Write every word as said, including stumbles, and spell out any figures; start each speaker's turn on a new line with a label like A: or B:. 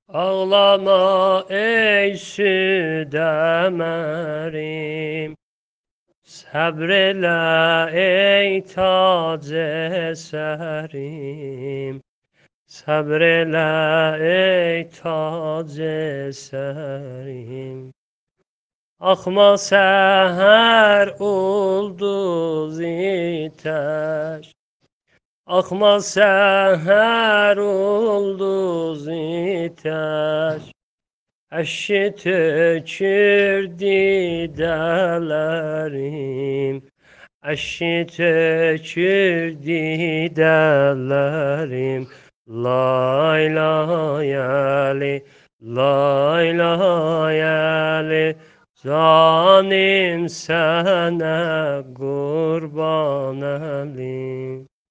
A: Ağlama ey südemerim, sabreyle ey tac eserim, sabreyle ey tac eserim. Akma seher ulduz iter, akma seher ulduz iter. Eşi tökürdü delerim, eşi tökürdü delerim. Lay lay Ali, lay lay Ali, canım sana kurban olayım.